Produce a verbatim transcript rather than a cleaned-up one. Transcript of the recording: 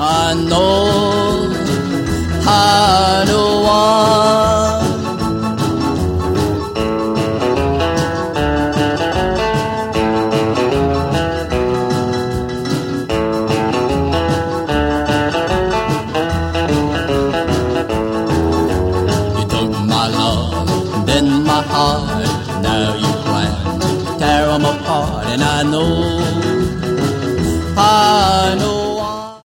I know how to walk. You took my love, then my heart. Now you plan to tear 'em apart, and I know, I know.